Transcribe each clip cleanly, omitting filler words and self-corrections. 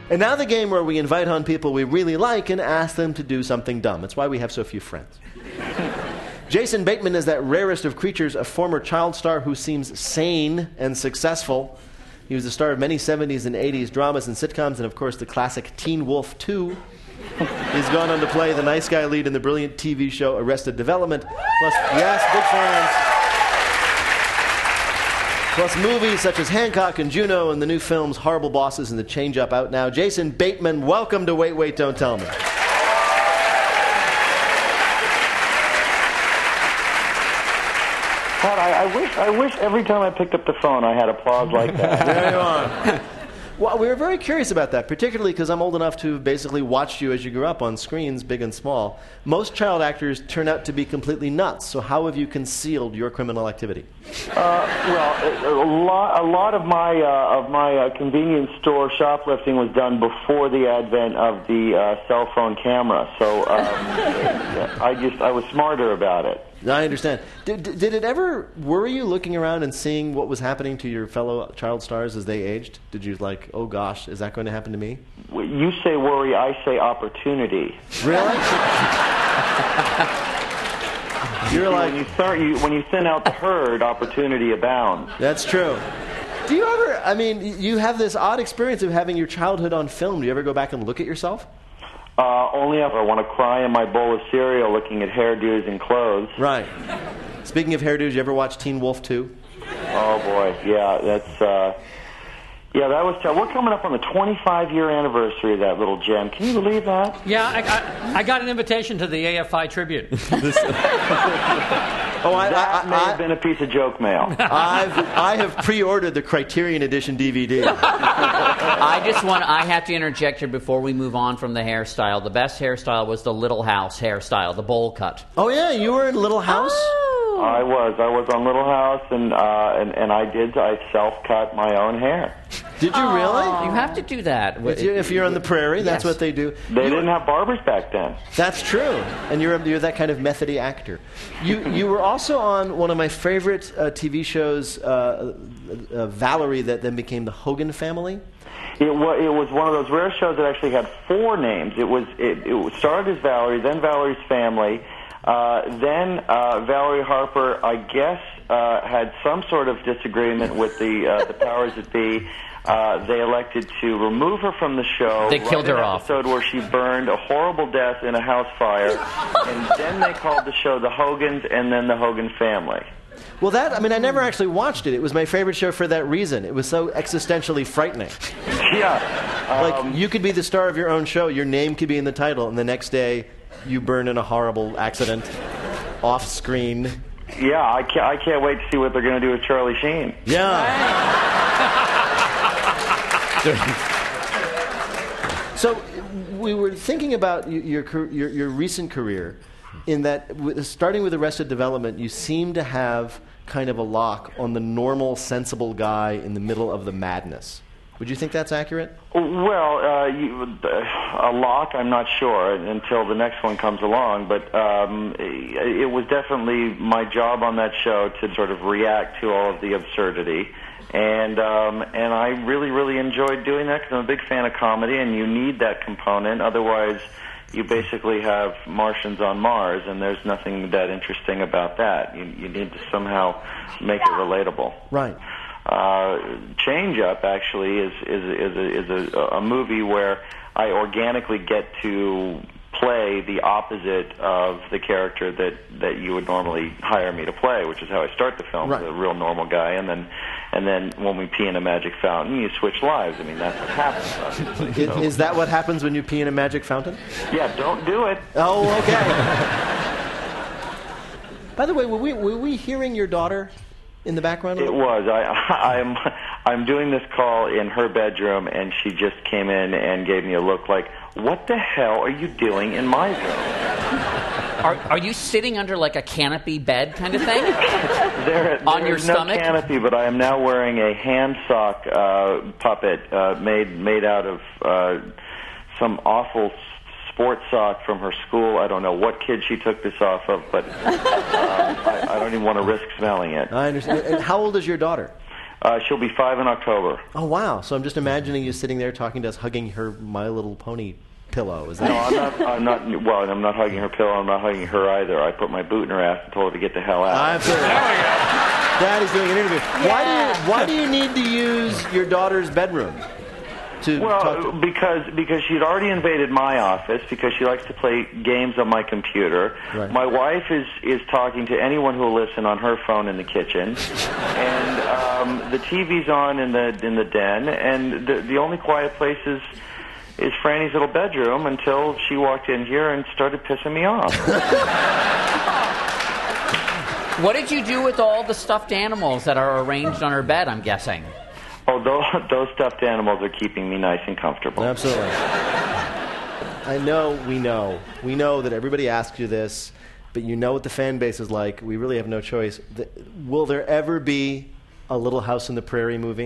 And now the game where we invite on people we really like and ask them to do something dumb. That's why we have so few friends. Jason Bateman is that rarest of creatures, a former child star who seems sane and successful. He was the star of many 70s and 80s dramas and sitcoms, and of course the classic Teen Wolf 2. He's gone on to play the nice guy lead in the brilliant TV show Arrested Development. Plus, yes, big fans. Plus movies such as Hancock and Juno and the new films Horrible Bosses and The Change Up out now. Jason Bateman, welcome to Wait, Wait, Don't Tell Me. God, I wish every time I picked up the phone I had applause like that. There you are. Well, we were very curious about that, particularly because I'm old enough to have basically watched you as you grew up on screens, big and small. Most child actors turn out to be completely nuts, so how have you concealed your criminal activity? Well, a lot of my convenience store shoplifting was done before the advent of the cell phone camera, so I was smarter about it. I understand. Did it ever worry you looking around and seeing what was happening to your fellow child stars as they aged? Did you like, oh gosh, is that going to happen to me? You say worry, I say opportunity. Really? You're like, when you thin out the herd, opportunity abounds. That's true. Do you ever, you have this odd experience of having your childhood on film. Do you ever go back and look at yourself? Only if I want to cry in my bowl of cereal looking at hairdos and clothes. Right. Speaking of hairdos, you ever watch Teen Wolf 2? Oh, boy. Yeah, that was tough. We're coming up on the 25-year anniversary of that little gem. Can you believe that? Yeah, I got an invitation to the AFI Tribute. That may have been a piece of joke mail. I have pre-ordered the Criterion Edition DVD. I have to interject here before we move on from the hairstyle. The best hairstyle was the Little House hairstyle, the bowl cut. Oh, yeah, you were in Little House? Oh. I was on Little House, and I self-cut my own hair. Did you really? You have to do that. If you're on the prairie, that's what they do. They didn't have barbers back then. That's true. And you're that kind of methody actor. You were also on one of my favorite TV shows, Valerie, that then became the Hogan Family. It was one of those rare shows that actually had four names. It started as Valerie, then Valerie's Family, then Valerie Harper, I guess, had some sort of disagreement with the powers that be. They elected to remove her from the show. They killed her off. Episode where she burned a horrible death in a house fire, and then they called the show The Hogans, and then The Hogan Family. Well, I never actually watched it. It was my favorite show for that reason. It was so existentially frightening. Yeah. Like, you could be the star of your own show, your name could be in the title, and the next day you burn in a horrible accident, off-screen. Yeah, I can't wait to see what they're going to do with Charlie Sheen. Yeah. So we were thinking about your recent career, in that starting with Arrested Development, you seem to have kind of a lock on the normal, sensible guy in the middle of the madness. Would you think that's accurate? Well, a lock, I'm not sure until the next one comes along, but it was definitely my job on that show to sort of react to all of the absurdity. And I really, really enjoyed doing that because I'm a big fan of comedy, and you need that component. Otherwise, you basically have Martians on Mars, and there's nothing that interesting about that. You need to somehow make it relatable. Right. Change Up actually is a movie where I organically get to play the opposite of the character that you would normally hire me to play, which is how I start the film, right. A real normal guy, and then when we pee in a magic fountain, you switch lives. I mean, that's what happens. Is that what happens when you pee in a magic fountain? Yeah, don't do it. Oh, okay. By the way, were we hearing your daughter in the background? It was. I'm doing this call in her bedroom, and she just came in and gave me a look like, what the hell are you doing in my room? Are you sitting under like a canopy bed kind of thing? On your stomach? No canopy, but I am now wearing a hand sock puppet made out of some awful sports sock from her school. I don't know what kid she took this off of, but I don't even want to risk smelling it. I understand. And how old is your daughter? She'll be 5 in October. Oh, wow. So I'm just imagining you sitting there talking to us, hugging her My Little Pony pillow. Is that? No, I'm not. Well, I'm not hugging her pillow. I'm not hugging her either. I put my boot in her ass and told her to get the hell out. Absolutely. Daddy's doing an interview. Yeah. Why do you need to use your daughter's bedroom to talk to? Because she'd already invaded my office because she likes to play games on my computer. Right. My wife is talking to anyone who will listen on her phone in the kitchen, and the TV's on in the den, and the only quiet place is Franny's little bedroom until she walked in here and started pissing me off. What did you do with all the stuffed animals that are arranged on her bed, I'm guessing? Oh, those stuffed animals are keeping me nice and comfortable. Absolutely. I know, we know that everybody asks you this, but you know what the fan base is like. We really have no choice. Will there ever be a Little House on the Prairie movie?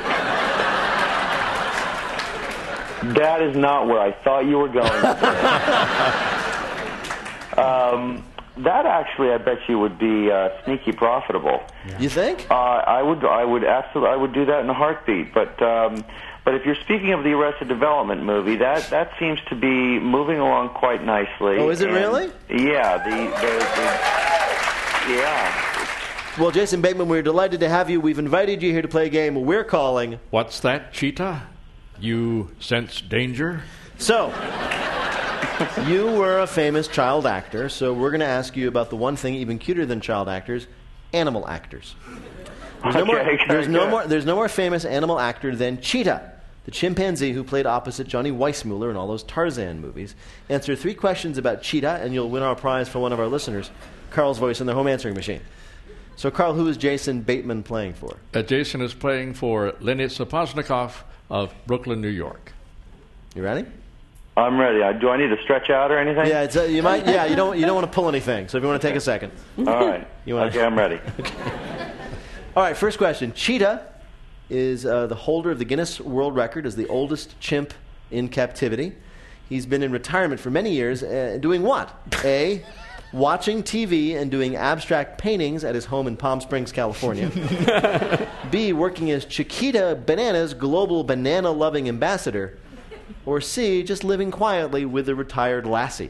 That is not where I thought you were going. That actually, I bet you would be sneaky profitable. You think? I would absolutely, I would do that in a heartbeat. But if you're speaking of the Arrested Development movie, that seems to be moving along quite nicely. Oh, is it really? Yeah. Yeah. Well, Jason Bateman, we're delighted to have you. We've invited you here to play a game we're calling. What's that, Cheetah? You sense danger? So, you were a famous child actor, so we're going to ask you about the one thing even cuter than child actors, animal actors. There's no more famous animal actor than Cheetah, the chimpanzee who played opposite Johnny Weissmuller in all those Tarzan movies. Answer 3 questions about Cheetah, and you'll win our prize for one of our listeners, Carl's voice in the home answering machine. So, Carl, who is Jason Bateman playing for? Jason is playing for Lenny Saposnikov of Brooklyn, New York. You ready? I'm ready. Do I need to stretch out or anything? Yeah, you might. Yeah, you don't want to pull anything. So if you want to take a second. All right. Okay, I'm ready. Okay. All right. First question. Cheetah is the holder of the Guinness World Record as the oldest chimp in captivity. He's been in retirement for many years, doing what? A, watching TV and doing abstract paintings at his home in Palm Springs, California. B, working as Chiquita Banana's global banana-loving ambassador. Or C, just living quietly with a retired lassie.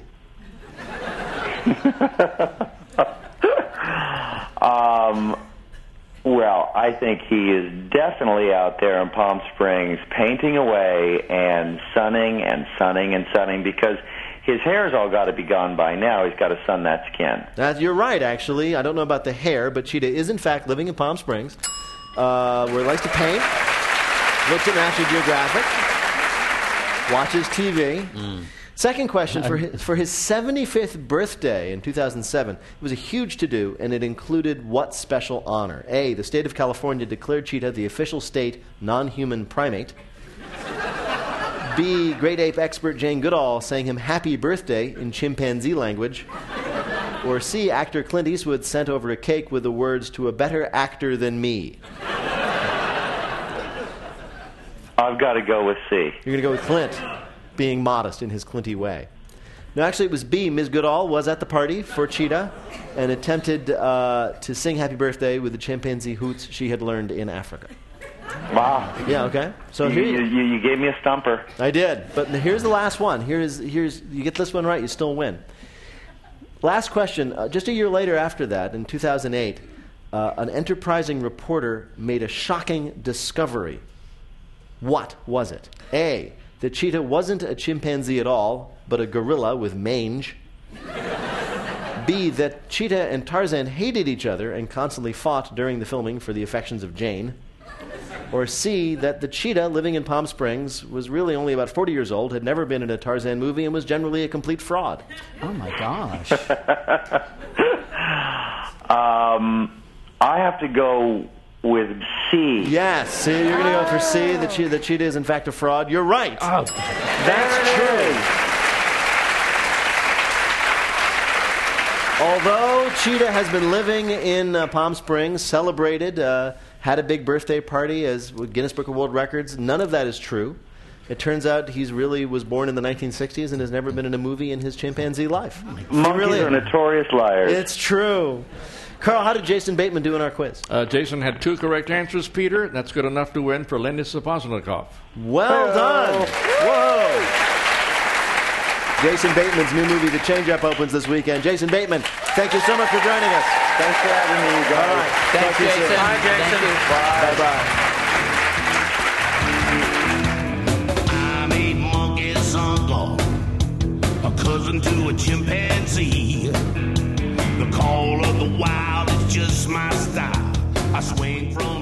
Well, I think he is definitely out there in Palm Springs painting away and sunning because his hair's all got to be gone by now. He's got to sun that skin. You're right, actually. I don't know about the hair, but Cheetah is, in fact, living in Palm Springs, where he likes to paint, looks at National Geographic, watches TV. Second question, for his 75th birthday in 2007, it was a huge to-do, and it included what special honor? A, the state of California declared Cheetah the official state non-human primate. B, great ape expert Jane Goodall sang him happy birthday in chimpanzee language. Or C, actor Clint Eastwood sent over a cake with the words, to a better actor than me. I've got to go with C. You're going to go with Clint, being modest in his Clinty way. No, actually it was B. Ms. Goodall was at the party for Cheetah and attempted to sing happy birthday with the chimpanzee hoots she had learned in Africa. Wow. Yeah, okay. So you gave me a stumper. I did. But here's the last one. Here's you get this one right, you still win. Last question. Just a year later after that, in 2008, an enterprising reporter made a shocking discovery. What was it? A, that Cheetah wasn't a chimpanzee at all, but a gorilla with mange. B, that Cheetah and Tarzan hated each other and constantly fought during the filming for the affections of Jane. Or C, that the cheetah living in Palm Springs was really only about 40 years old, had never been in a Tarzan movie, and was generally a complete fraud. Oh, my gosh. I have to go with C. Yes, see, you're going to go for C, the cheetah is in fact a fraud. You're right. Oh, that's true. Although Cheetah has been living in Palm Springs, celebrated, had a big birthday party as with Guinness Book of World Records, none of that is true. It turns out he really was born in the 1960s and has never been in a movie in his chimpanzee life. Monkeys are notorious liars. It's true. Carl, how did Jason Bateman do in our quiz? Jason had 2 correct answers, Peter. That's good enough to win for Lenny Saposnikov. Well done. Whoa. Jason Bateman's new movie, The Change-Up, opens this weekend. Jason Bateman, thank you so much for joining us. Thanks for having me, guys. All right. Thanks, Talk to you soon. Jason. Bye, Jason. Bye-bye. I'm a monkey's uncle, a cousin to a chimpanzee. The call of the wild is just my style. I swing from